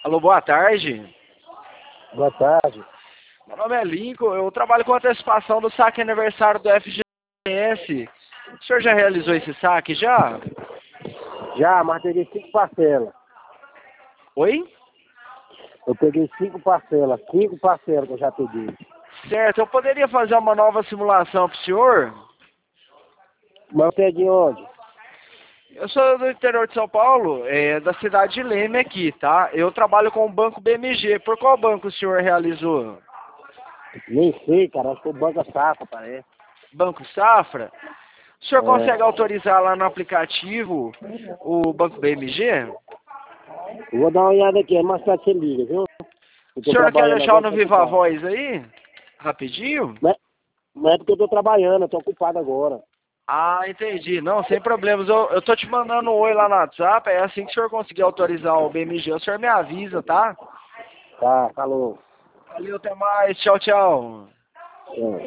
Alô, boa tarde. Boa tarde. Meu nome é Lincoln, eu trabalho com antecipação do saque aniversário do FGTS. O senhor já realizou esse saque já? Já, mas peguei 5 parcelas. Oi? Eu peguei 5 parcelas. 5 parcelas que eu já peguei. Certo, eu poderia fazer uma nova simulação para o senhor? Mas eu peguei onde? Eu sou do interior de São Paulo, da cidade de Leme aqui, tá? Eu trabalho com o Banco BMG. Por qual banco o senhor realizou? Nem sei, cara. Acho que foi Banca Safra, parece. Banco Safra? O senhor consegue É. autorizar lá no aplicativo o Banco BMG? Eu vou dar uma olhada aqui, mais tarde você liga, viu? Eu O tô senhor não quer trabalhando deixar o agora, no tô Viva ocupado. Voz aí? Rapidinho? Não é porque eu tô trabalhando, eu tô ocupado agora. Ah, entendi. Não, sem problemas. Eu tô te mandando um oi lá no WhatsApp. É assim que o senhor conseguir autorizar o BMG, o senhor me avisa, tá? Tá, falou. Valeu, até mais. Tchau, tchau. É.